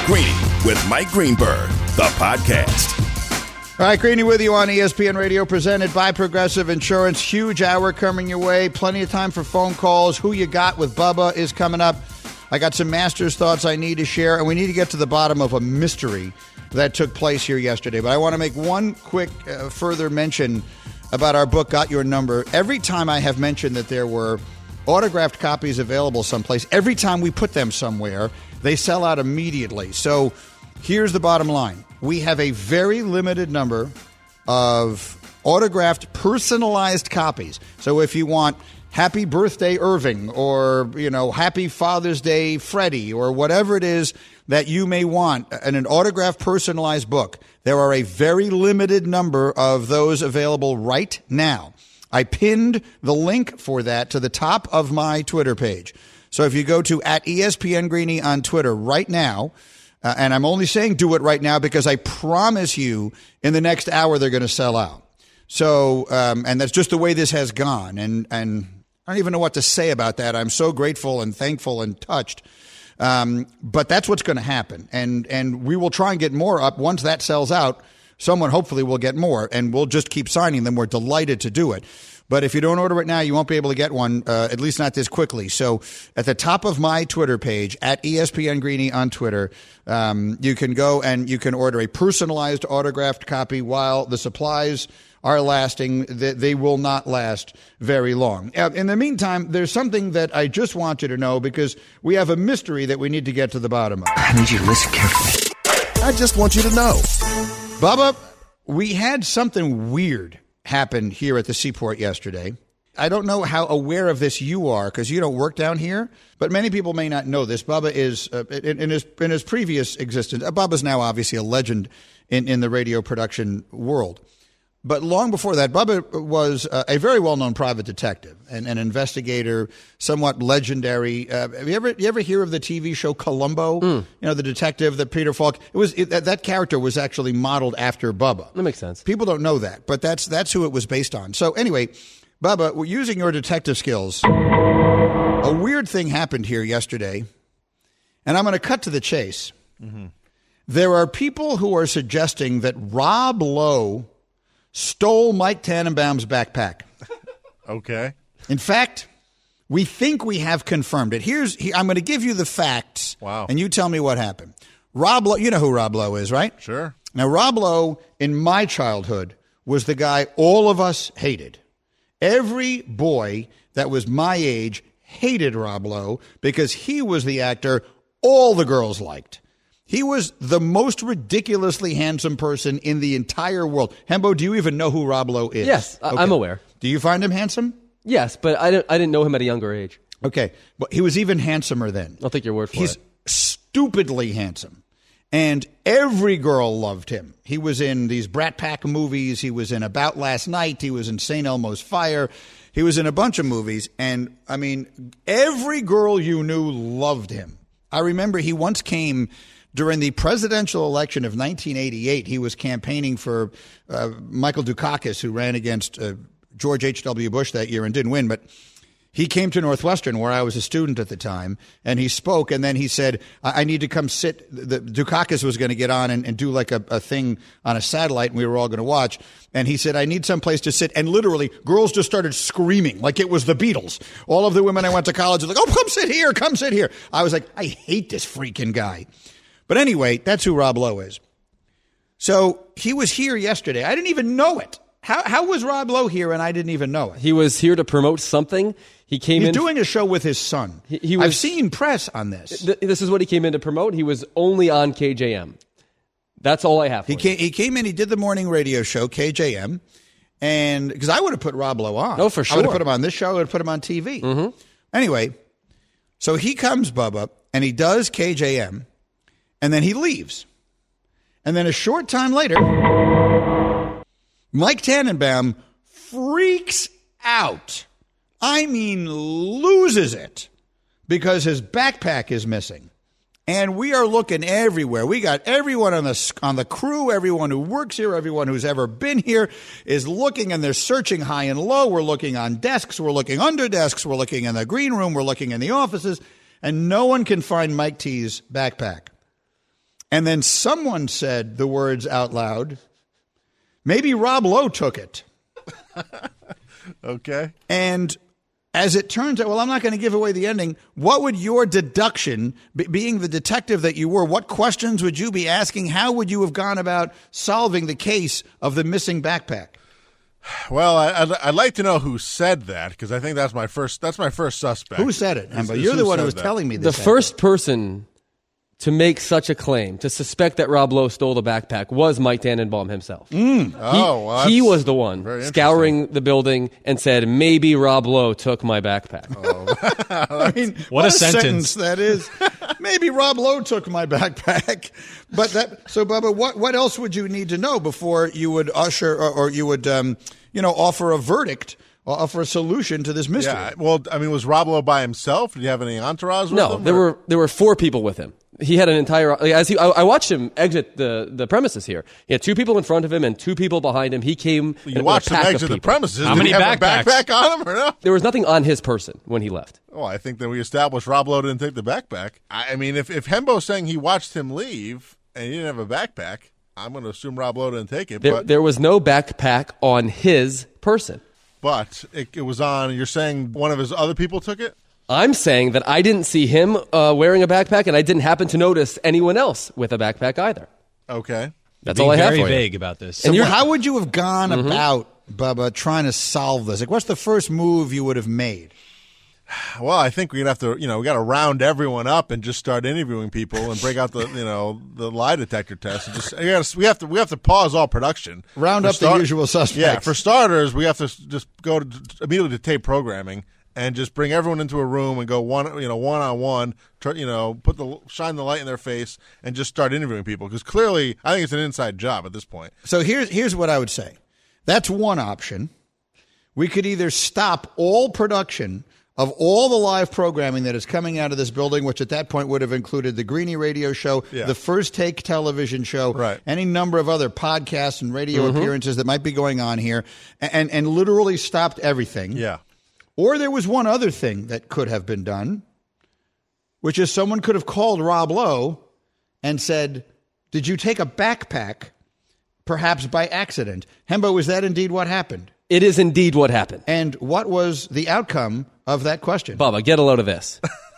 Greeny with Mike Greenberg, the podcast. All right, Greeny with you on ESPN Radio, presented by Progressive Insurance. Huge hour coming your way. Plenty of time for phone calls. Who You Got with Bubba is coming up. I got some Masters thoughts I need to share, and we need to get to the bottom of a mystery that took place here yesterday. But I want to make one quick further mention about our book, Got Your Number. Every time I have mentioned that there were autographed copies available someplace, every time we put them somewhere, they sell out immediately. So here's the bottom line. We have a very limited number of autographed, personalized copies. So if you want Happy Birthday Irving or, Happy Father's Day Freddie or whatever it is that you may want in an autographed, personalized book, there are a very limited number of those available right now. I pinned the link for that to the top of my Twitter page. So if you go to @ESPN Greeny on Twitter right now, and I'm only saying do it right now because I promise you in the next hour they're going to sell out. So, and that's just the way this has gone. And I don't even know what to say about that. I'm so grateful and thankful and touched. But that's what's going to happen. And we will try and get more up. Once that sells out, someone hopefully will get more, and we'll just keep signing them. We're delighted to do it. But if you don't order it now, you won't be able to get one, at least not this quickly. So at the top of my Twitter page, @ESPN Greeny on Twitter, you can go and you can order a personalized autographed copy while the supplies are lasting. They will not last very long. In the meantime, there's something that I just want you to know because we have a mystery that we need to get to the bottom of. I need you to listen carefully. I just want you to know. Bubba, we had something weird happen here at the seaport yesterday. I don't know how aware of this you are because you don't work down here, but many people may not know this. Bubba is, in his previous existence, Bubba's now obviously a legend in the radio production world. But long before that, Bubba was a very well-known private detective, and an investigator, somewhat legendary. You ever hear of the TV show Columbo? The detective that Peter Falk. That character was actually modeled after Bubba. That makes sense. People don't know that, but that's who it was based on. So anyway, Bubba, we're using your detective skills. A weird thing happened here yesterday, and I'm going to cut to the chase. Mm-hmm. There are people who are suggesting that Rob Lowe stole Mike Tannenbaum's backpack. Okay. In fact, we think we have confirmed it. I'm going to give you the facts. Wow. And you tell me what happened. Rob Lowe, you know who Rob Lowe is, right? Sure. Now, Rob Lowe, in my childhood, was the guy all of us hated. Every boy that was my age hated Rob Lowe because he was the actor all the girls liked. He was the most ridiculously handsome person in the entire world. Hembo, do you even know who Rob Lowe is? Yes, okay. I'm aware. Do you find him handsome? Yes, but I didn't know him at a younger age. Okay, but he was even handsomer then. I'll take your word for He's it. stupidly handsome, and every girl loved him. He was in these Brat Pack movies. He was in About Last Night. He was in St. Elmo's Fire. He was in a bunch of movies, and, I mean, every girl you knew loved him. I remember he once came during the presidential election of 1988. He was campaigning for Michael Dukakis, who ran against George H.W. Bush that year and didn't win. But he came to Northwestern, where I was a student at the time, and he spoke. And then he said, I need to come sit. Dukakis was going to get on and do like a thing on a satellite, and we were all going to watch. And he said, I need some place to sit. And literally, girls just started screaming like it was the Beatles. All of the women I went to college were like, oh, come sit here, come sit here. I was like, I hate this freaking guy. But anyway, that's who Rob Lowe is. So he was here yesterday. I didn't even know it. How was Rob Lowe here and I didn't even know it? He was here to promote something. He's doing a show with his son. I've seen press on this. This is what he came in to promote. He was only on KJM. That's all I have for He came in, he did the morning radio show, KJM, and because I would have put Rob Lowe on. Oh, for sure. I would have put him on this show. I would have put him on TV. Mm-hmm. Anyway, so he comes, Bubba, and he does KJM. And then he leaves. And then a short time later, Mike Tannenbaum freaks out. I mean, loses it because his backpack is missing. And we are looking everywhere. We got everyone on the crew, everyone who works here, everyone who's ever been here is looking, and they're searching high and low. We're looking on desks. We're looking under desks. We're looking in the green room. We're looking in the offices. And no one can find Mike T's backpack. And then someone said the words out loud, maybe Rob Lowe took it. Okay. And as it turns out, well, I'm not going to give away the ending. What would your deduction, being the detective that you were, what questions would you be asking? How would you have gone about solving the case of the missing backpack? Well, I'd like to know who said that, because I think that's my first suspect. Who said it? But you're the one who was telling me this. The first person to make such a claim, to suspect that Rob Lowe stole the backpack, was Mike Tannenbaum himself. He was the one scouring the building and said, maybe Rob Lowe took my backpack. I mean, what a sentence that is. Maybe Rob Lowe took my backpack. So, Bubba, what else would you need to know before you would usher or you would, offer a verdict or offer a solution to this mystery? Yeah, well, I mean, was Rob Lowe by himself? Did he have any entourage with him? No, there were 4 people with him. He had an entire. I watched him exit the premises here. He had 2 people in front of him and 2 people behind him. He came. You watched him exit the premises. How Did many he have backpacks? a backpack on him or no? There was nothing on his person when he left. Oh, I think that we established Rob Lowe didn't take the backpack. I mean, if Hembo's saying he watched him leave and he didn't have a backpack, I'm going to assume Rob Lowe didn't take it. There was no backpack on his person. But it was on. You're saying one of his other people took it? I'm saying that I didn't see him wearing a backpack, and I didn't happen to notice anyone else with a backpack either. Okay. That's all I have for you. Very vague about this. So how would you have gone about, Bubba, trying to solve this? Like, what's the first move you would have made? Well, I think we'd have to, we got to round everyone up and just start interviewing people and break out the, the lie detector test. And just, we have to pause all production. Round up the usual suspects. Yeah, for starters, we have to just go immediately to tape programming and just bring everyone into a room and go one on one. Shine the light in their face and just start interviewing people, because clearly, I think it's an inside job at this point. So here's what I would say. That's one option. We could either stop all production of all the live programming that is coming out of this building, which at that point would have included the Greeny radio show, the First Take television show, any number of other podcasts and radio appearances that might be going on here, and literally stopped everything. Yeah. Or there was one other thing that could have been done, which is someone could have called Rob Lowe and said, did you take a backpack, perhaps by accident? Hembo, is that indeed what happened? It is indeed what happened. And what was the outcome of that question? Bubba, get a load of this.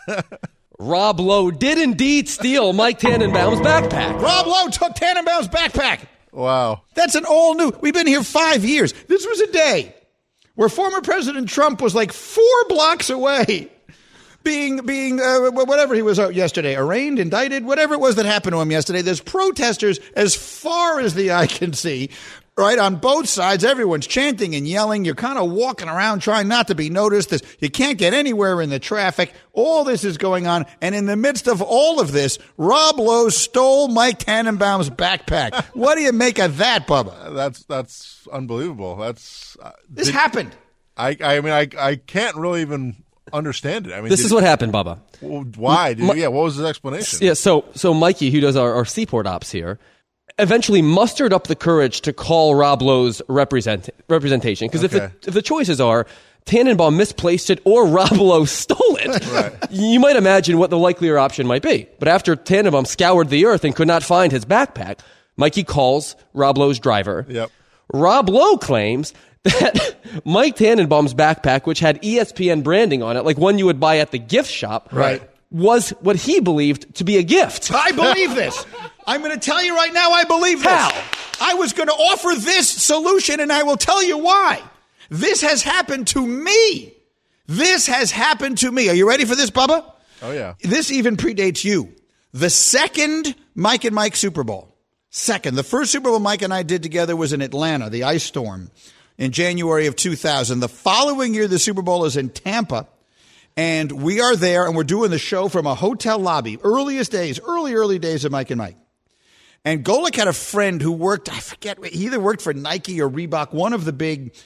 Rob Lowe did indeed steal Mike Tannenbaum's backpack. Rob Lowe took Tannenbaum's backpack. Wow. That's an all new. We've been here 5 years. This was a day where former President Trump was like 4 blocks away being whatever he was out yesterday, arraigned, indicted, whatever it was that happened to him yesterday. There's protesters as far as the eye can see, right, on both sides. Everyone's chanting and yelling. You're kind of walking around trying not to be noticed. You can't get anywhere in the traffic. All this is going on. And in the midst of all of this, Rob Lowe stole Mike Tannenbaum's backpack. What do you make of that, Bubba? That's unbelievable. This happened. I mean, I can't really even understand it. I mean, this is what happened, Bubba. Why? What was his explanation? Yeah, so Mikey, who does our Seaport ops here, eventually mustered up the courage to call Rob Lowe's representation. Because if the choices are Tannenbaum misplaced it or Rob Lowe stole it, you might imagine what the likelier option might be. But after Tannenbaum scoured the earth and could not find his backpack, Mikey calls Rob Lowe's driver. Yep. Rob Lowe claims that Mike Tannenbaum's backpack, which had ESPN branding on it, like one you would buy at the gift shop, was what he believed to be a gift. I believe this. I'm going to tell you right now, I believe this. How? I was going to offer this solution, and I will tell you why. This has happened to me. This has happened to me. Are you ready for this, Bubba? Oh, yeah. This even predates you. The second Mike and Mike Super Bowl. The first Super Bowl Mike and I did together was in Atlanta, the Ice Storm, in January of 2000. The following year, the Super Bowl is in Tampa. And we are there, and we're doing the show from a hotel lobby. Early days of Mike and Mike. And Golick had a friend who worked, I forget, he either worked for Nike or Reebok, one of the big,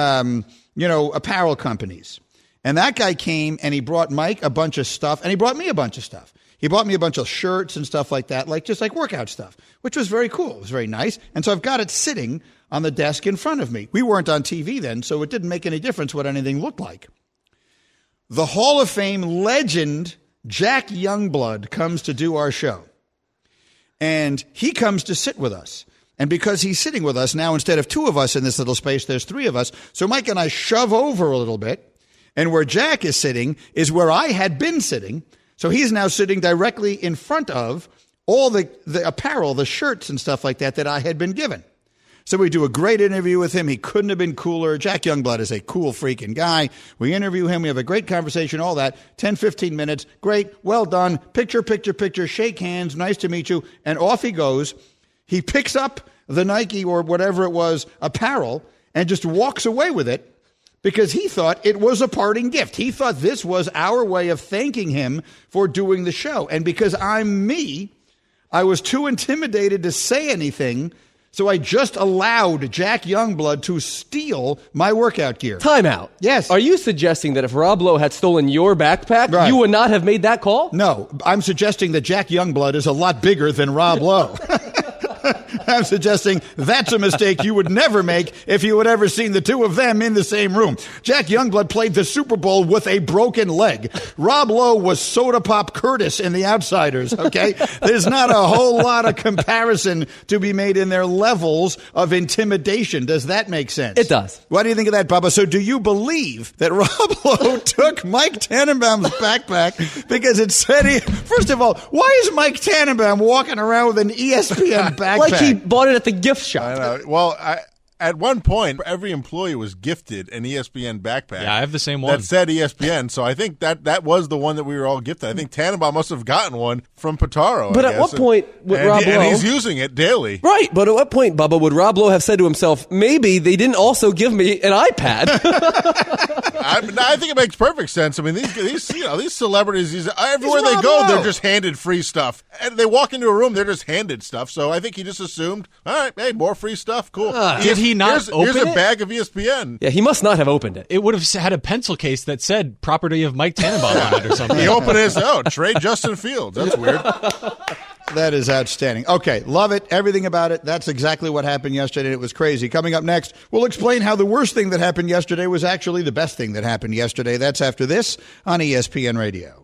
apparel companies. And that guy came, and he brought Mike a bunch of stuff, and he brought me a bunch of stuff. He bought me a bunch of shirts and stuff like that, just like workout stuff, which was very cool. It was very nice. And so I've got it sitting on the desk in front of me. We weren't on TV then, so it didn't make any difference what anything looked like. The Hall of Fame legend Jack Youngblood comes to do our show. And he comes to sit with us. And because he's sitting with us now, instead of two of us in this little space, there's three of us. So Mike and I shove over a little bit. And where Jack is sitting is where I had been sitting. So he's now sitting directly in front of all the apparel, the shirts and stuff like that I had been given. So we do a great interview with him. He couldn't have been cooler. Jack Youngblood is a cool freaking guy. We interview him. We have a great conversation, all that. 10, 15 minutes. Great. Well done. Picture. Shake hands. Nice to meet you. And off he goes. He picks up the Nike or whatever it was apparel and just walks away with it because he thought it was a parting gift. He thought this was our way of thanking him for doing the show. And because I'm me, I was too intimidated to say anything. So I just allowed Jack Youngblood to steal my workout gear. Time out. Yes. Are you suggesting that if Rob Lowe had stolen your backpack, right, you would not have made that call? No. I'm suggesting that Jack Youngblood is a lot bigger than Rob Lowe. I'm suggesting that's a mistake you would never make if you had ever seen the two of them in the same room. Jack Youngblood played the Super Bowl with a broken leg. Rob Lowe was Soda Pop Curtis in The Outsiders, okay? There's not a whole lot of comparison to be made in their levels of intimidation. Does that make sense? It does. What do you think of that, Bubba? So do you believe that Rob Lowe took Mike Tannenbaum's backpack because it said first of all, why is Mike Tannenbaum walking around with an ESPN backpack? Like he bought it at the gift shop. I know. Well, at one point, every employee was gifted an ESPN backpack. Yeah, I have the same one. That said ESPN, so I think that was the one that we were all gifted. I think Tannenbaum must have gotten one from Pitaro. But at what point would Rob Lowe... And he's using it daily. Right, but at what point, Bubba, would Rob Lowe have said to himself, maybe they didn't also give me an iPad? I think it makes perfect sense. I mean, these celebrities, everywhere they go, they're just handed free stuff. And they walk into a room, they're just handed stuff. So I think he just assumed, all right, hey, more free stuff, cool. Did he not open Here's a it? bag of ESPN. Yeah, he must not have opened it. It would have had a pencil case that said property of Mike Tannenbaum on it or something. He opened his, trade Justin Fields. That's weird. That is outstanding. Okay, love it. Everything about it. That's exactly what happened yesterday. It was crazy. Coming up next, we'll explain how the worst thing that happened yesterday was actually the best thing that happened yesterday. That's after this on ESPN Radio.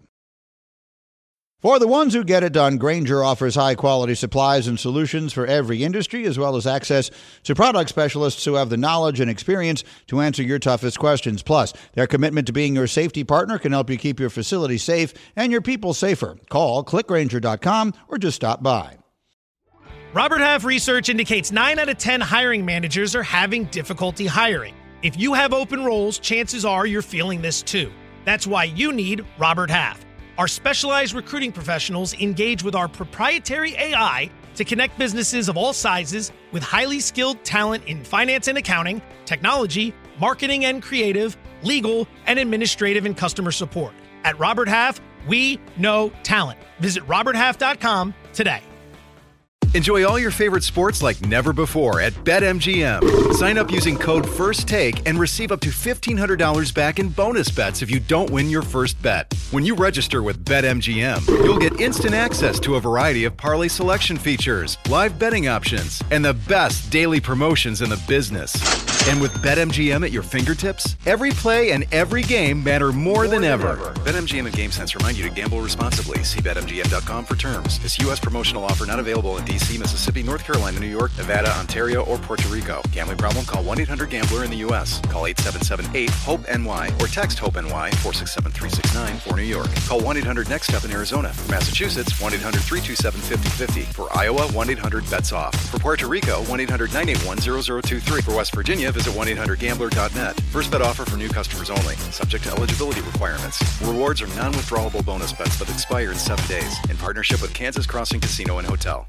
For the ones who get it done, Grainger offers high-quality supplies and solutions for every industry, as well as access to product specialists who have the knowledge and experience to answer your toughest questions. Plus, their commitment to being your safety partner can help you keep your facility safe and your people safer. Call clickgrainger.com or just stop by. Robert Half research indicates 9 out of 10 hiring managers are having difficulty hiring. If you have open roles, chances are you're feeling this too. That's why you need Robert Half. Our specialized recruiting professionals engage with our proprietary AI to connect businesses of all sizes with highly skilled talent in finance and accounting, technology, marketing and creative, legal, and administrative and customer support. At Robert Half, we know talent. Visit roberthalf.com today. Enjoy all your favorite sports like never before at BetMGM. Sign up using code FIRSTTAKE and receive up to $1,500 back in bonus bets if you don't win your first bet. When you register with BetMGM, you'll get instant access to a variety of parlay selection features, live betting options, and the best daily promotions in the business. And with BetMGM at your fingertips, every play and every game matter more than ever. BetMGM and GameSense remind you to gamble responsibly. See BetMGM.com for terms. This U.S. promotional offer not available in D.C., Mississippi, North Carolina, New York, Nevada, Ontario, or Puerto Rico. Gambling problem? Call 1-800-GAMBLER in the U.S. Call 877-8-HOPE-NY or text HOPE-NY 467-369 for New York. Call 1-800-NEXT-STEP in Arizona. For Massachusetts, 1-800-327-5050. For Iowa, 1-800-BETS-OFF. For Puerto Rico, 1-800-981-0023. For West Virginia, visit 1-800-GAMBLER.net. First bet offer for new customers only. Subject to eligibility requirements. Rewards are non-withdrawable bonus bets that expire in 7 days. In partnership with Kansas Crossing Casino and Hotel.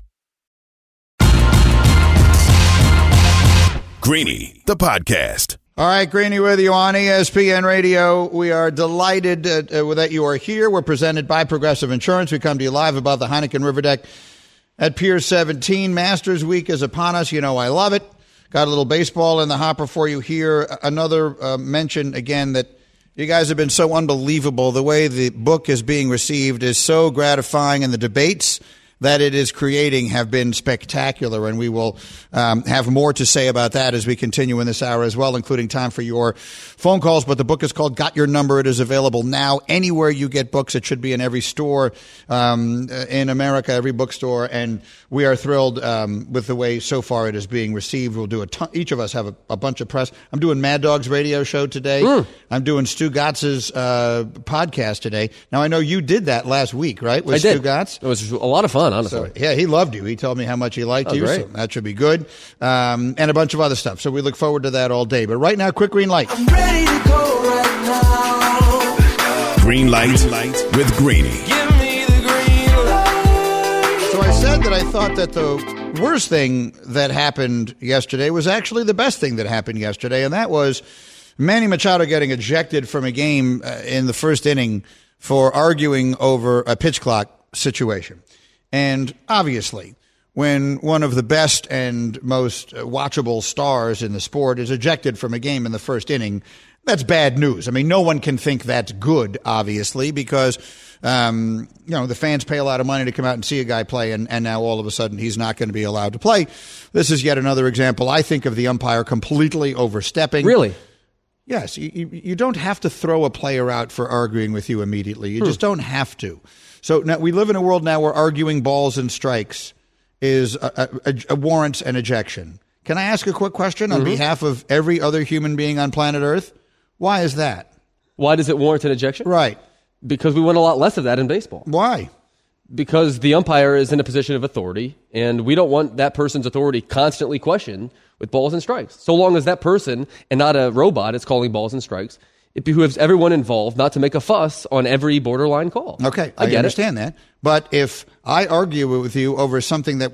Greeny, the podcast. All right, Greeny with you on ESPN Radio. We are delighted that you are here. We're presented by Progressive Insurance. We come to you live above the Heineken River Deck at Pier 17. Masters Week is upon us. You know I love it. Got a little baseball in the hopper for you here. Another mention, again, that you guys have been so unbelievable. The way the book is being received is so gratifying, and the debates that it is creating have been spectacular, and we will have more to say about that as we continue in this hour as well, including time for your phone calls. But the book is called Got Your Number. It is available now anywhere you get books. It should be in every store in America, every bookstore, and we are thrilled with the way so far it is being received. We'll do each of us have a bunch of press. I'm doing Mad Dog's radio show today. I'm doing Stu Gotz's podcast today. Now, I know you did that last week, right? With Stu Gotz? It was a lot of fun, honestly. So, yeah, he loved you. He told me how much he liked you, great. so that should be good. And a bunch of other stuff. So we look forward to that all day. But right now, quick green light. I'm ready to go right now. Green light with Greeny. Give me the green light. So I said that I thought that the worst thing that happened yesterday was actually the best thing that happened yesterday, and that was Manny Machado getting ejected from a game in the first inning for arguing over a pitch clock situation. And obviously, when one of the best and most watchable stars in the sport is ejected from a game in the first inning, that's bad news. I mean, no one can think that's good, obviously, because, the fans pay a lot of money to come out and see a guy play, and now all of a sudden he's not going to be allowed to play. This is yet another example, I think, of the umpire completely overstepping. Really? Yes. You don't have to throw a player out for arguing with you immediately. You just don't have to. So now we live in a world now where arguing balls and strikes is a warrants an ejection. Can I ask a quick question on behalf of every other human being on planet Earth? Why is that? Why does it warrant an ejection? Right. Because we want a lot less of that in baseball. Why? Because the umpire is in a position of authority, and we don't want that person's authority constantly questioned with balls and strikes. So long as that person, and not a robot, is calling balls and strikes, it behooves everyone involved not to make a fuss on every borderline call. Okay, I understand that. But if I argue with you over something that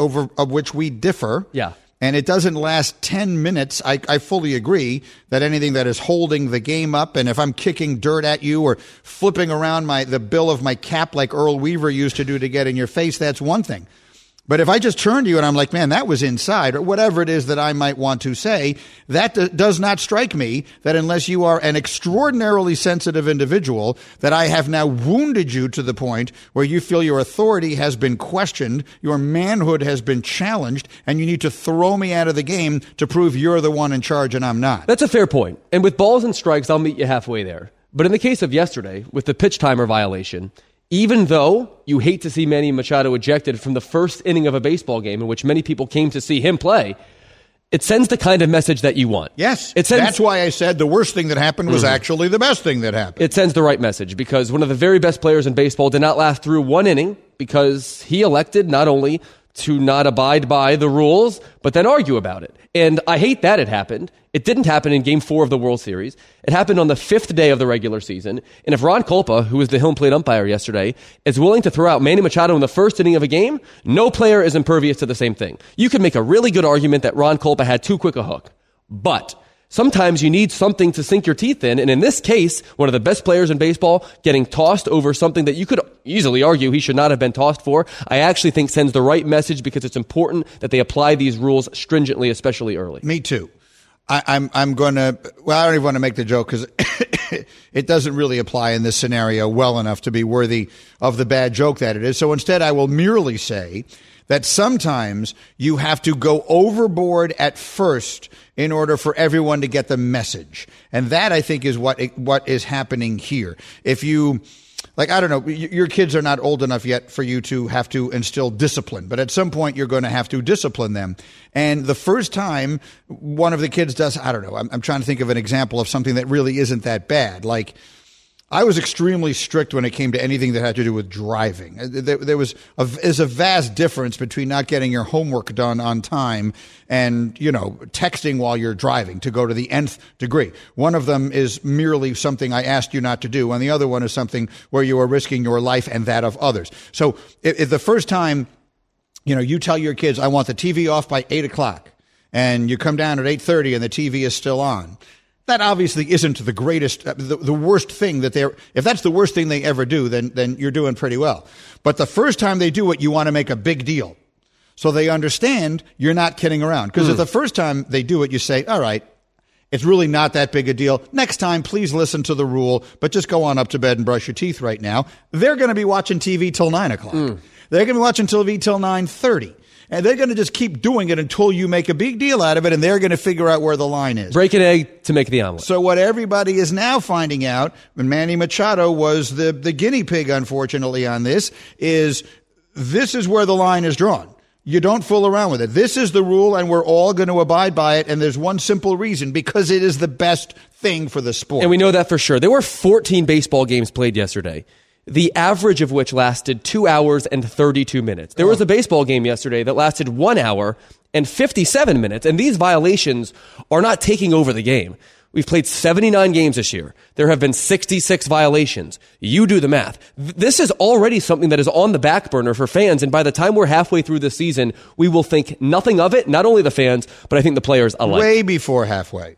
of which we differ, and it doesn't last 10 minutes, I fully agree that anything that is holding the game up, and if I'm kicking dirt at you or flipping around the bill of my cap like Earl Weaver used to do to get in your face, that's one thing. But if I just turn to you and I'm like, man, that was inside, or whatever it is that I might want to say, that does not strike me that unless you are an extraordinarily sensitive individual, that I have now wounded you to the point where you feel your authority has been questioned, your manhood has been challenged, and you need to throw me out of the game to prove you're the one in charge and I'm not. That's a fair point. And with balls and strikes, I'll meet you halfway there. But in the case of yesterday, with the pitch timer violation, even though you hate to see Manny Machado ejected from the first inning of a baseball game in which many people came to see him play, it sends the kind of message that you want. Yes, that's why I said the worst thing that happened was actually the best thing that happened. It sends the right message because one of the very best players in baseball did not last through one inning because he elected not only to not abide by the rules, but then argue about it. And I hate that it happened. It didn't happen in Game 4 of the World Series. It happened on the 5th day of the regular season. And if Ron Kulpa, who was the home plate umpire yesterday, is willing to throw out Manny Machado in the first inning of a game, no player is impervious to the same thing. You could make a really good argument that Ron Kulpa had too quick a hook. But sometimes you need something to sink your teeth in. And in this case, one of the best players in baseball getting tossed over something that you could easily argue he should not have been tossed for, I actually think sends the right message because it's important that they apply these rules stringently, especially early. Me too. I'm going to, I don't even want to make the joke because it doesn't really apply in this scenario well enough to be worthy of the bad joke that it is. So instead, I will merely say that sometimes you have to go overboard at first in order for everyone to get the message. And that, I think, is what is happening here. If you, I don't know, your kids are not old enough yet for you to have to instill discipline, but at some point you're going to have to discipline them. And the first time one of the kids does, I don't know, I'm trying to think of an example of something that really isn't that bad. Like, I was extremely strict when it came to anything that had to do with driving. There's a vast difference between not getting your homework done on time and, texting while you're driving to go to the nth degree. One of them is merely something I asked you not to do, and the other one is something where you are risking your life and that of others. So if the first time, you tell your kids, I want the TV off by 8 o'clock, and you come down at 8:30 and the TV is still on, that obviously isn't the greatest, the worst thing that if that's the worst thing they ever do, then you're doing pretty well. But the first time they do it, you want to make a big deal. So they understand you're not kidding around. Because if the first time they do it, you say, all right, it's really not that big a deal. Next time, please listen to the rule, but just go on up to bed and brush your teeth right now. They're going to be watching TV till 9 o'clock. They're going to be watching TV till 9:30. And they're going to just keep doing it until you make a big deal out of it, and they're going to figure out where the line is. Break an egg to make the omelet. So what everybody is now finding out, and Manny Machado was the guinea pig, unfortunately, on this is where the line is drawn. You don't fool around with it. This is the rule, and we're all going to abide by it, and there's one simple reason, because it is the best thing for the sport. And we know that for sure. There were 14 baseball games played yesterday, the average of which lasted 2 hours and 32 minutes. There was a baseball game yesterday that lasted 1 hour and 57 minutes, and these violations are not taking over the game. We've played 79 games this year. There have been 66 violations. You do the math. This is already something that is on the back burner for fans, and by the time we're halfway through the season, we will think nothing of it, not only the fans, but I think the players alike. Way before halfway.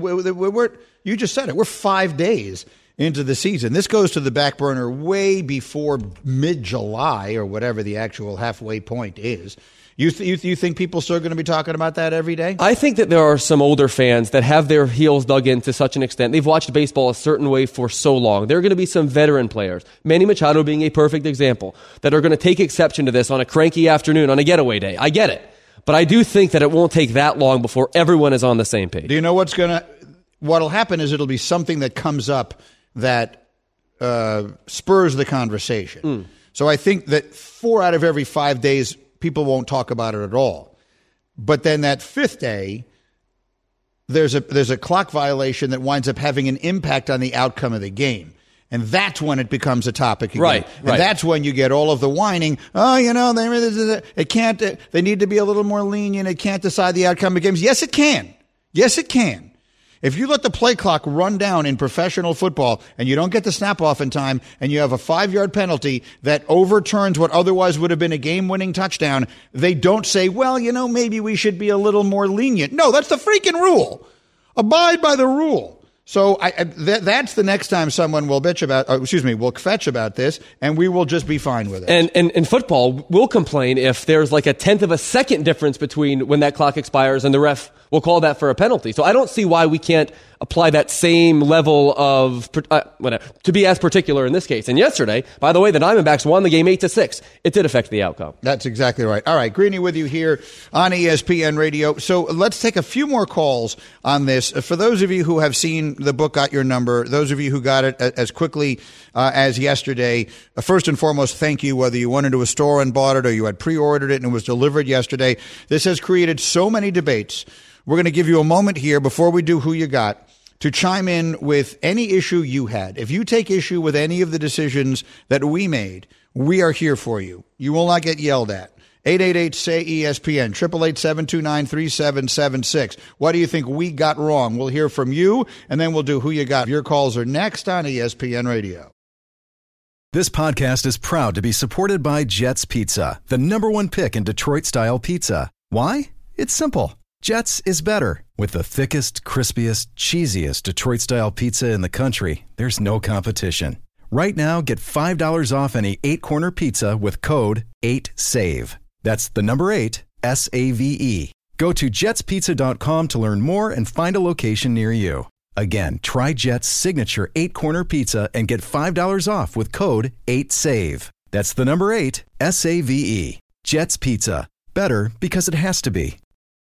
You just said it. We're 5 days into the season. This goes to the back burner way before mid-July or whatever the actual halfway point is. You think people still going to be talking about that every day? I think that there are some older fans that have their heels dug in to such an extent. They've watched baseball a certain way for so long. There are going to be some veteran players, Manny Machado being a perfect example, that are going to take exception to this on a cranky afternoon, on a getaway day. I get it. But I do think that it won't take that long before everyone is on the same page. Do you know what'll happen is it'll be something that comes up that spurs the conversation. So I think that 4 out of every 5 days, people won't talk about it at all. But then that fifth day, there's a clock violation that winds up having an impact on the outcome of the game. And that's when it becomes a topic again. Right. And that's when you get all of the whining. Oh, they need to be a little more lenient. It can't decide the outcome of games. Yes, it can. Yes, it can. If you let the play clock run down in professional football and you don't get the snap off in time and you have a 5-yard penalty that overturns what otherwise would have been a game-winning touchdown, they don't say, well, maybe we should be a little more lenient. No, that's the freaking rule. Abide by the rule. So that's the next time someone will will fetch about this, and we will just be fine with it. And in football, we'll complain if there's like a tenth of a second difference between when that clock expires and the ref will call that for a penalty. So I don't see why we can't apply that same level of to be as particular in this case. And yesterday, by the way, the Diamondbacks won the game 8-6. It did affect the outcome. That's exactly right. All right, Greeny with you here on ESPN Radio. So let's take a few more calls on this. For those of you who have seen the book Got Your Number, those of you who got it as quickly as yesterday, first and foremost, thank you, whether you went into a store and bought it or you had pre-ordered it and it was delivered yesterday. This has created so many debates. We're going to give you a moment here before we do Who You Got to chime in with any issue you had. If you take issue with any of the decisions that we made, we are here for you. You will not get yelled at. 888-SAY-ESPN, 888-729-3776. What do you think we got wrong? We'll hear from you, and then we'll do Who You Got. Your calls are next on ESPN Radio. This podcast is proud to be supported by Jets Pizza, the #1 pick in Detroit-style pizza. Why? It's simple. Jets is better. With the thickest, crispiest, cheesiest Detroit-style pizza in the country, there's no competition. Right now, get $5 off any 8-corner pizza with code 8SAVE. That's the number 8, S-A-V-E. Go to jetspizza.com to learn more and find a location near you. Again, try Jet's signature 8-corner pizza and get $5 off with code 8SAVE. That's the number 8, S-A-V-E. Jet's Pizza. Better because it has to be.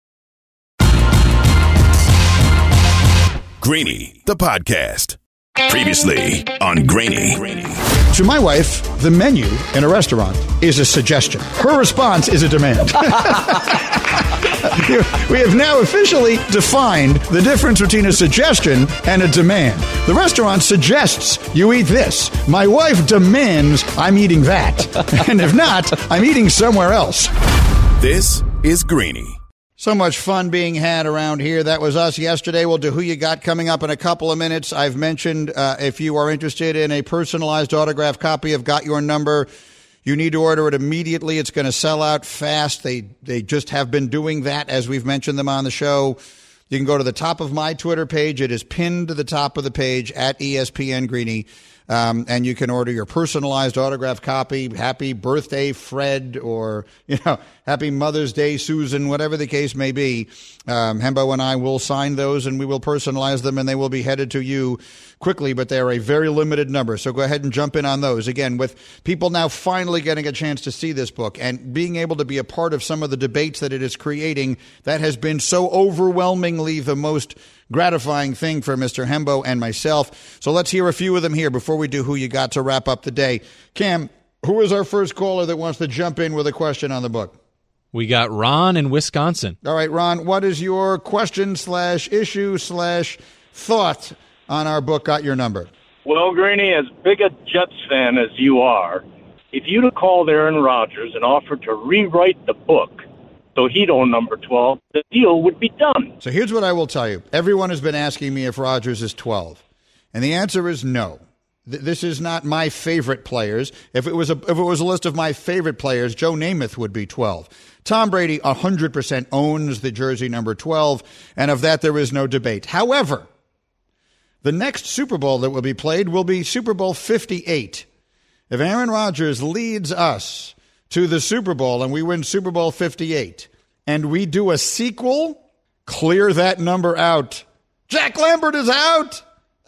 Greeny, the podcast. Previously on Greeny. To my wife, the menu in a restaurant is a suggestion. Her response is a demand. We have now officially defined the difference between a suggestion and a demand. The restaurant suggests you eat this. My wife demands I'm eating that. And if not, I'm eating somewhere else. This is Greeny. So much fun being had around here. That was us yesterday. We'll do Who You Got coming up in a couple of minutes. I've mentioned if you are interested in a personalized autographed copy of Got Your Number, you need to order it immediately. It's going to sell out fast. They just have been doing that as we've mentioned them on the show. You can go to the top of my Twitter page. It is pinned to the top of the page at ESPN Greeny. And you can order your personalized autographed copy, Happy Birthday, Fred, or, Happy Mother's Day, Susan, whatever the case may be. Hembo and I will sign those, and we will personalize them, and they will be headed to you quickly, but they're a very limited number. So go ahead and jump in on those. Again, with people now finally getting a chance to see this book and being able to be a part of some of the debates that it is creating, that has been so overwhelmingly the most gratifying thing for Mr. Hembo and myself. So let's hear a few of them here before we do Who You Got to wrap up the day. Cam, who is our first caller that wants to jump in with a question on the book? We got Ron in Wisconsin. All right, Ron, what is your question/issue/thought on our book, Got Your Number? Well, Greeny, as big a Jets fan as you are, if you'd have called Aaron Rodgers and offered to rewrite the book so he'd own number 12, the deal would be done. So here's what I will tell you. Everyone has been asking me if Rodgers is 12, and the answer is no. This is not my favorite players. If it was a list of my favorite players, Joe Namath would be 12. Tom Brady 100% owns the jersey number 12, and of that there is no debate. However, the next Super Bowl that will be played will be Super Bowl 58. If Aaron Rodgers leads us to the Super Bowl and we win Super Bowl 58 and we do a sequel, clear that number out. Jack Lambert is out.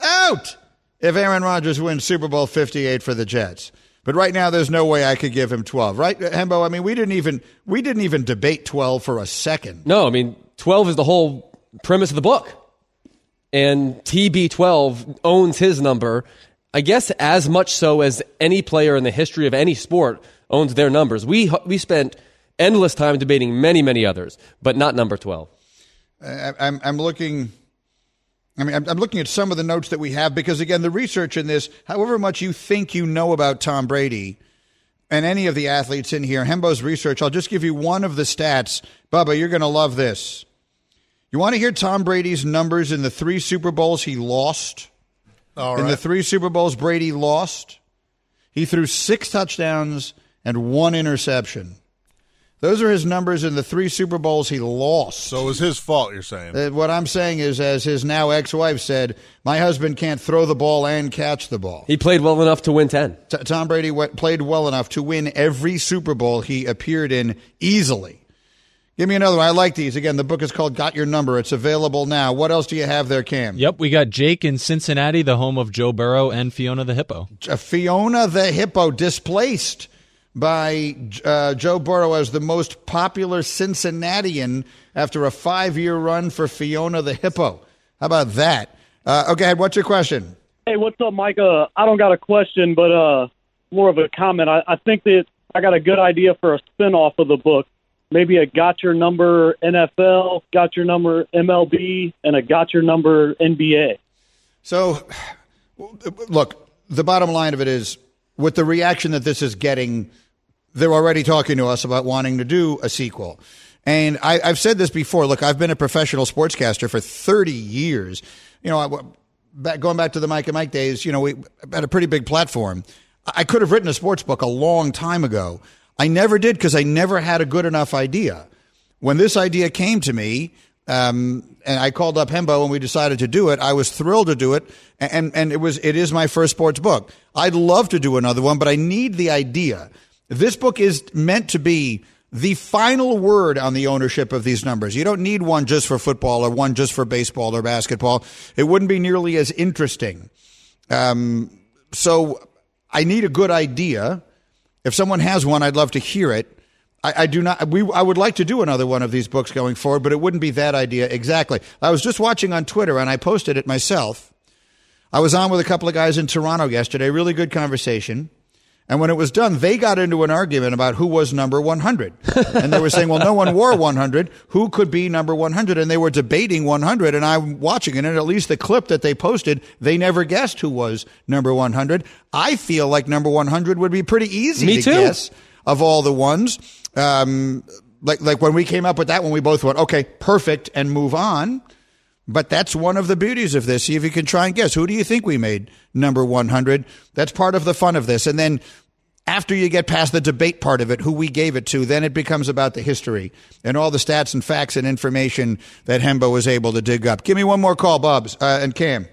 If Aaron Rodgers wins Super Bowl 58 for the Jets. But right now there's no way I could give him 12. Right, Hembo? I mean, we didn't even debate 12 for a second. No, I mean, 12 is the whole premise of the book. And TB12 owns his number, I guess as much so as any player in the history of any sport owns their numbers. We spent endless time debating many, many others, but not number 12. I'm looking at some of the notes that we have because, again, the research in this, however much you think you know about Tom Brady and any of the athletes in here, Hembo's research, I'll just give you one of the stats. Bubba, you're going to love this. You want to hear Tom Brady's numbers in the 3 Super Bowls he lost? All right. In the 3 Super Bowls Brady lost, he threw 6 touchdowns and 1 interception. Those are his numbers in the 3 Super Bowls he lost. So it was his fault, you're saying? What I'm saying is, as his now ex-wife said, my husband can't throw the ball and catch the ball. He played well enough to win 10. Tom Brady played well enough to win every Super Bowl he appeared in easily. Give me another one. I like these. Again, the book is called Got Your Number. It's available now. What else do you have there, Cam? Yep, we got Jake in Cincinnati, the home of Joe Burrow and Fiona the Hippo. Fiona the Hippo displaced by Joe Burrow as the most popular Cincinnatian after a 5-year run for Fiona the Hippo. How about that? Okay, what's your question? Hey, what's up, Mike? I don't got a question, but more of a comment. I think that I got a good idea for a spinoff of the book. Maybe a Got Your Number NFL, Got Your Number MLB, and a Got Your Number NBA. So, look, the bottom line of it is, with the reaction that this is getting, they're already talking to us about wanting to do a sequel. And I've said this before. Look, I've been a professional sportscaster for 30 years. Going back to the Mike and Mike days, we had a pretty big platform. I could have written a sports book a long time ago. I never did because I never had a good enough idea. When this idea came to me, and I called up Hembo and we decided to do it, I was thrilled to do it, and it is my first sports book. I'd love to do another one, but I need the idea. This book is meant to be the final word on the ownership of these numbers. You don't need one just for football or one just for baseball or basketball. It wouldn't be nearly as interesting. So I need a good idea. If someone has one, I'd love to hear it. I do not. I would like to do another one of these books going forward, but it wouldn't be that idea exactly. I was just watching on Twitter, and I posted it myself. I was on with a couple of guys in Toronto yesterday. Really good conversation. And when it was done, they got into an argument about who was number 100. And they were saying, well, no one wore 100. Who could be number 100? And they were debating 100. And I'm watching it. And at least the clip that they posted, they never guessed who was number 100. I feel like number 100 would be pretty easy to guess of all the ones. Like when we came up with that one, we both went, okay, perfect, and move on. But that's one of the beauties of this. See if you can try and guess. Who do you think we made number 100? That's part of the fun of this. And then after you get past the debate part of it, who we gave it to, then it becomes about the history and all the stats and facts and information that Hembo was able to dig up. Give me one more call, Bubs, and Cam.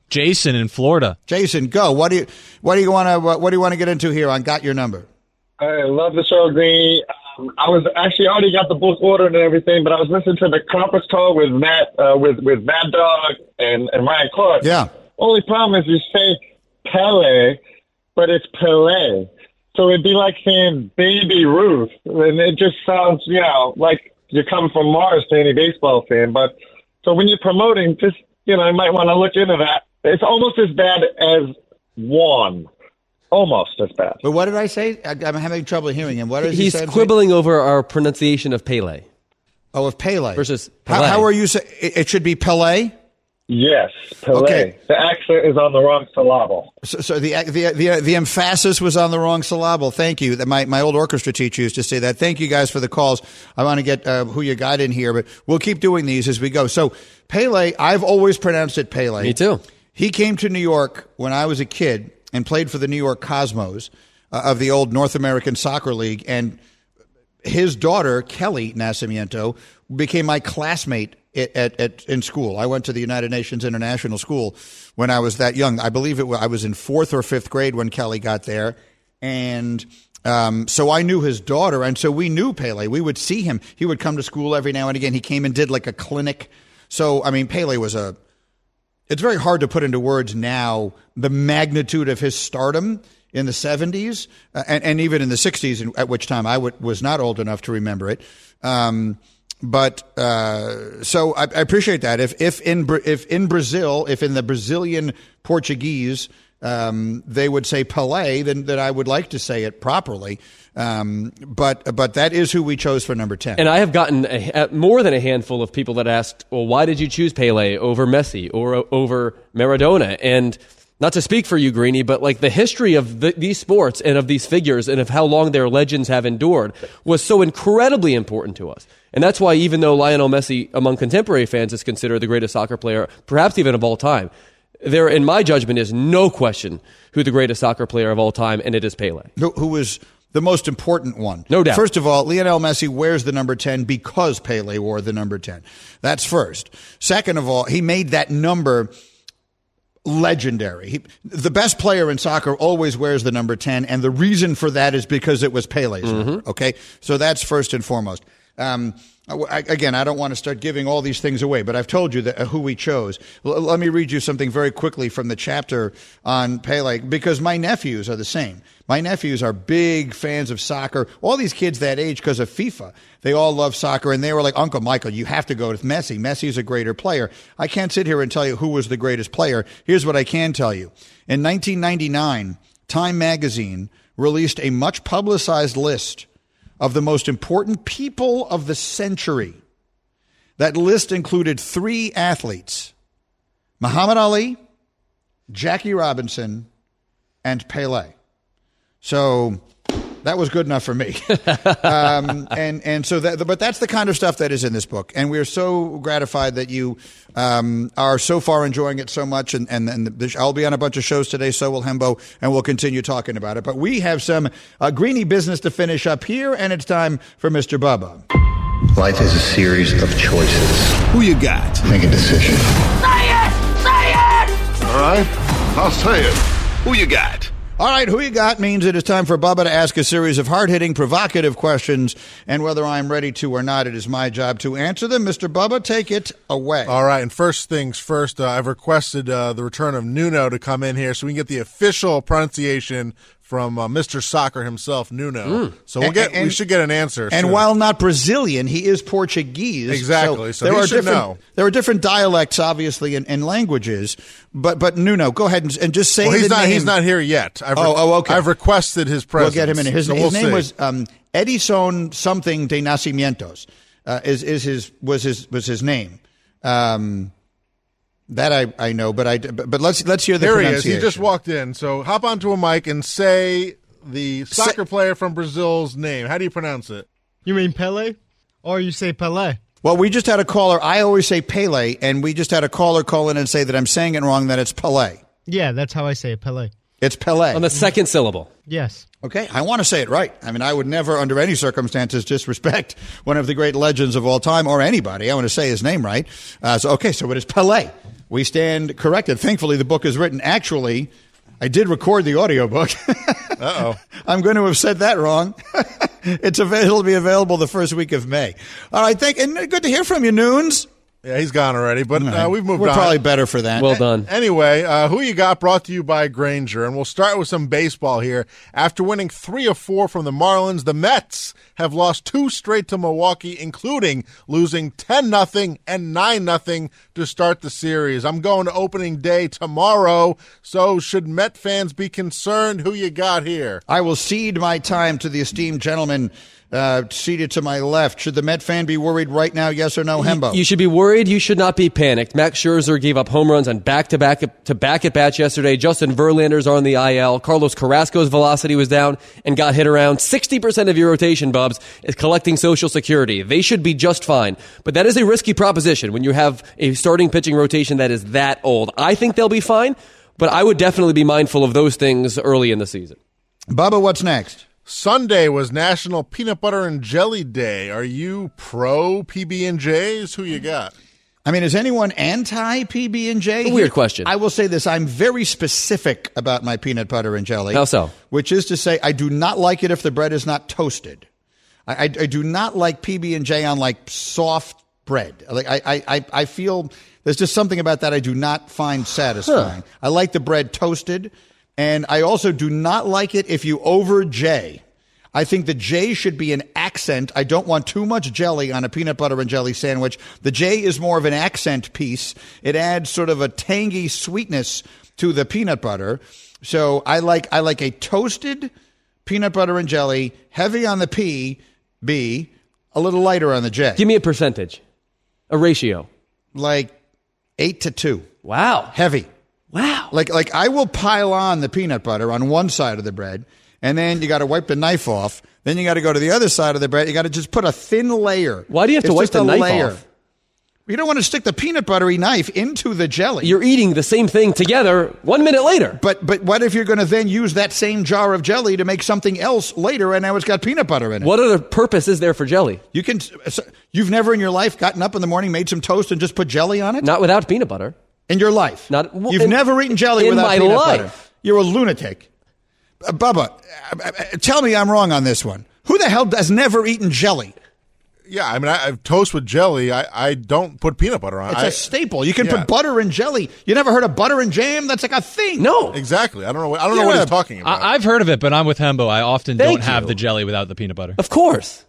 Jason in Florida. Jason, go. What do you want to get into here on Got Your Number? I love the show, Greeny. I was actually already got the book ordered and everything, but I was listening to the conference call with Matt, with Mad Dog and Ryan Clark. Yeah. Only problem is you say Pele, but it's Pelé. So it'd be like saying Baby Ruth, and it just sounds, like you're coming from Mars to any baseball fan. But so when you're promoting, just, you might want to look into that. It's almost as bad as Juan. Almost as bad. But what did I say? I'm having trouble hearing him. What is He's quibbling over our pronunciation of Pele. Oh, of Pele. Versus Pelé. How are you saying? It should be Pelé? Yes, Pelé. Okay. The accent is on the wrong syllable. So the emphasis was on the wrong syllable. Thank you. My old orchestra teacher used to say that. Thank you guys for the calls. I want to get who you got in here, but we'll keep doing these as we go. So Pele, I've always pronounced it Pele. Me too. He came to New York when I was a kid and played for the New York Cosmos of the old North American Soccer League. And his daughter, Kelly Nascimento, became my classmate in school. I went to the United Nations International School when I was that young. I believe I was in 4th or 5th grade when Kelly got there. And so I knew his daughter, and so we knew Pele. We would see him. He would come to school every now and again. He came and did like a clinic. So, I mean, Pele was it's very hard to put into words now the magnitude of his stardom in the 70s and even in the 60s, at which time I was not old enough to remember it. But so I appreciate that. If in the Brazilian Portuguese they would say Pelé, then I would like to say it properly. But that is who we chose for number 10. And I have gotten more than a handful of people that asked, well, why did you choose Pelé over Messi or over Maradona? And not to speak for you, Greeny, but like the history of these sports and of these figures and of how long their legends have endured was so incredibly important to us. And that's why even though Lionel Messi among contemporary fans is considered the greatest soccer player, perhaps even of all time, there, in my judgment, is no question who the greatest soccer player of all time, and it is Pelé. Who was the most important one. No doubt. First of all, Lionel Messi wears the number 10 because Pelé wore the number 10. That's first. Second of all, he made that number legendary. The best player in soccer always wears the number 10, and the reason for that is because it was Pelé's number. Okay? So that's first and foremost. Again, I don't want to start giving all these things away, but I've told you that who we chose. Let me read you something very quickly from the chapter on Pelé, because my nephews are the same. My nephews are big fans of soccer. All these kids that age, because of FIFA, they all love soccer, and they were like, Uncle Michael, you have to go with Messi. Messi's a greater player. I can't sit here and tell you who was the greatest player. Here's what I can tell you. In 1999, Time magazine released a much publicized list of the most important people of the century. That list included 3 athletes: Muhammad Ali, Jackie Robinson, and Pelé. So that was good enough for me. And so but that's the kind of stuff that is in this book. And we're so gratified that you are so far enjoying it so much. And I'll be on a bunch of shows today, so will Hembo, and we'll continue talking about it. But we have some Greeny business to finish up here, and it's time for Mr. Bubba. Life is a series of choices. Who you got? Make a decision. Say it! Say it! All right, I'll say it. Who you got? All right, who you got means it is time for Bubba to ask a series of hard-hitting, provocative questions, and whether I'm ready to or not, it is my job to answer them. Mr. Bubba, take it away. All right, and first things first, I've requested the return of Nuno to come in here so we can get the official pronunciation from Mr. Soccer himself, Nuno. So we should get an answer. And soon. while not Brazilian, he is Portuguese. Exactly. So he should know. There are different dialects, obviously, in languages. But Nuno, go ahead and just say the name. He's not here yet. Okay. I've requested his presence. We'll get him in. His name was Edison something de Nascimentos. Was his name. That I know, but let's hear the pronunciation. Here he is. He just walked in. So hop onto a mic and say the soccer player from Brazil's name. How do you pronounce it? You mean Pele? Or you say Pelé? Well, we just had a caller. I always say Pele, and we just had a caller call in and say that I'm saying it wrong, that it's Pelé. Yeah, that's how I say it, Pelé. It's Pelé. On the second syllable. Yes. Okay, I want to say it right. I mean, I would never, under any circumstances, disrespect one of the great legends of all time or anybody. I want to say his name right. So it is Pelé. We stand corrected. Thankfully, the book is written. Actually, I did record the audiobook. Uh-oh. I'm going to have said that wrong. It'll be available the first week of May. All right, and good to hear from you, Noons. Yeah, he's gone already, but we've moved on. We're probably better for that. Well done. Anyway, Who You Got brought to you by Grainger, and we'll start with some baseball here. After winning 3 of 4 from the Marlins, the Mets have lost 2 straight to Milwaukee, including losing 10-0 and 9-0 to start the series. I'm going to opening day tomorrow, so should Met fans be concerned? Who you got here? I will cede my time to the esteemed gentleman seated to my left. Should the Met fan be worried right now, yes or no, Hembo? You should be worried. You should not be panicked. Max Scherzer gave up home runs on back-to-back at-bats yesterday. Justin Verlander's on the IL. Carlos Carrasco's velocity was down and got hit around. 60% of your rotation, Bubs, is collecting Social Security. They should be just fine. But that is a risky proposition when you have a starting pitching rotation that is that old. I think they'll be fine, but I would definitely be mindful of those things early in the season. Bubba, what's next? Sunday was National Peanut Butter and Jelly Day. Are you pro PB&Js? Who you got? I mean, is anyone anti-PB&J? Weird question. I will say this. I'm very specific about my peanut butter and jelly. How so? Which is to say, I do not like it if the bread is not toasted. I do not like PB&J on, like, soft bread. Like I feel there's just something about that I do not find satisfying. I like the bread toasted. And I also do not like it if you over J. I think the J should be an accent. I don't want too much jelly on a peanut butter and jelly sandwich. The J is more of an accent piece. It adds sort of a tangy sweetness to the peanut butter. So I like a toasted peanut butter and jelly, heavy on the P, B, a little lighter on the J. Give me a percentage, a ratio. Like 8-2. Wow. Heavy. Wow. Like I will pile on the peanut butter on one side of the bread, and then you got to wipe the knife off. Then you got to go to the other side of the bread. You got to just put a thin layer. Why do you have to wipe the knife off? You don't want to stick the peanut buttery knife into the jelly. You're eating the same thing together 1 minute later. But what if you're going to then use that same jar of jelly to make something else later, and now it's got peanut butter in it? What other purpose is there for jelly? You've never in your life gotten up in the morning, made some toast, and just put jelly on it? Not without peanut butter. In your life? You've never eaten jelly without peanut butter? In my life. You're a lunatic. Bubba, tell me I'm wrong on this one. Who the hell has never eaten jelly? Yeah, I mean, I toast with jelly. I don't put peanut butter on it. It's a staple. You can put butter in jelly. You never heard of butter and jam? That's like a thing. No. Exactly. I don't know what he's talking about. I've heard of it, but I'm with Hembo. I often don't have the jelly without the peanut butter. Of course.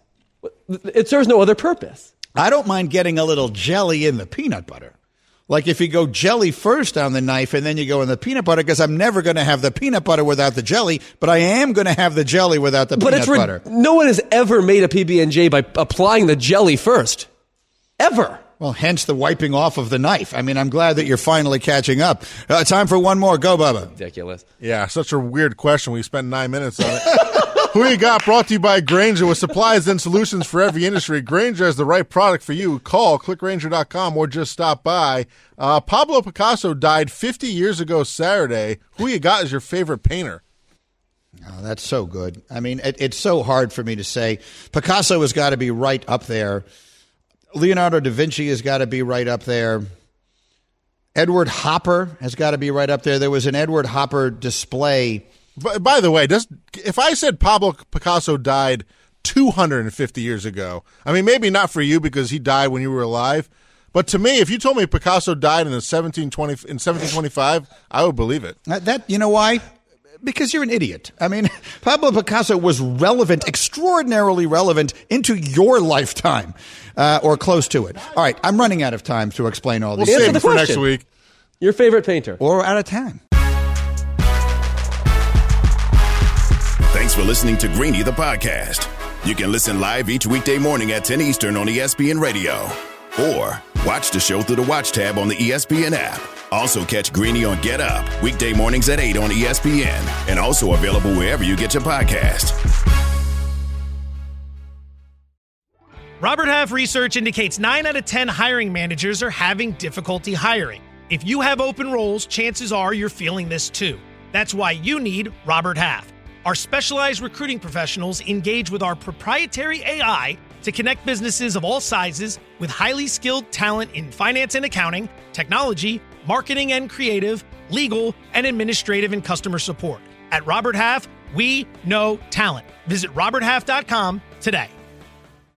It serves no other purpose. I don't mind getting a little jelly in the peanut butter. Like if you go jelly first on the knife and then you go in the peanut butter, because I'm never going to have the peanut butter without the jelly, but I am going to have the jelly without the peanut butter. No one has ever made a PB&J by applying the jelly first. Ever. Well, hence the wiping off of the knife. I mean, I'm glad that you're finally catching up. Time for one more. Go, Bubba. Ridiculous. Yeah, such a weird question. We spent 9 minutes on it. Who You Got brought to you by Grainger, with supplies and solutions for every industry. Grainger has the right product for you. Call clickgrainger.com or just stop by. Pablo Picasso died 50 years ago Saturday. Who you got as your favorite painter? Oh, that's so good. I mean, it's so hard for me to say. Picasso has got to be right up there. Leonardo da Vinci has got to be right up there. Edward Hopper has got to be right up there. There was an Edward Hopper display. By the way, if I said Pablo Picasso died 250 years ago, I mean, maybe not for you because he died when you were alive, but to me, if you told me Picasso died in 1725, I would believe it. You know why? Because you're an idiot. I mean, Pablo Picasso was relevant, extraordinarily relevant into your lifetime, or close to it. All right, I'm running out of time to explain all this. We'll save it for next week. Your favorite painter. Or out of time. Thanks for listening to Greeny the podcast. You can listen live each weekday morning at 10 Eastern on ESPN Radio. Or watch the show through the Watch tab on the ESPN app. Also catch Greeny on Get Up, weekday mornings at 8 on ESPN. And also available wherever you get your podcast. Robert Half research indicates 9 out of 10 hiring managers are having difficulty hiring. If you have open roles, chances are you're feeling this too. That's why you need Robert Half. Our specialized recruiting professionals engage with our proprietary AI to connect businesses of all sizes with highly skilled talent in finance and accounting, technology, marketing and creative, legal, and administrative and customer support. At Robert Half, we know talent. Visit roberthalf.com today.